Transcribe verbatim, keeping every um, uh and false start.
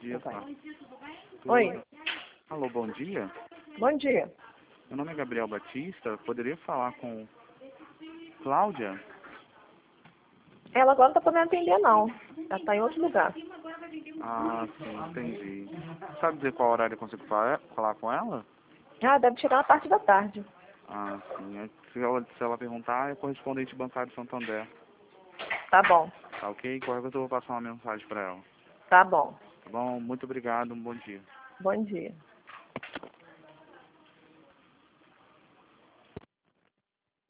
dia, tá. Oi. Alô, bom dia. Bom dia. Meu nome é Gabriel Batista. Poderia falar com Cláudia? Ela agora não tá podendo atender, não. Ela tá em outro lugar. Ah, sim, entendi. Sabe dizer qual horário eu consigo falar, falar com ela? Ah, deve chegar na parte da tarde. Ah, sim. É, Se ela, se ela perguntar, é correspondente bancário Santander. Tá bom. Tá ok? Qualquer coisa eu vou passar uma mensagem para ela. Tá bom. Tá bom? Muito obrigado. Um bom dia. Bom dia.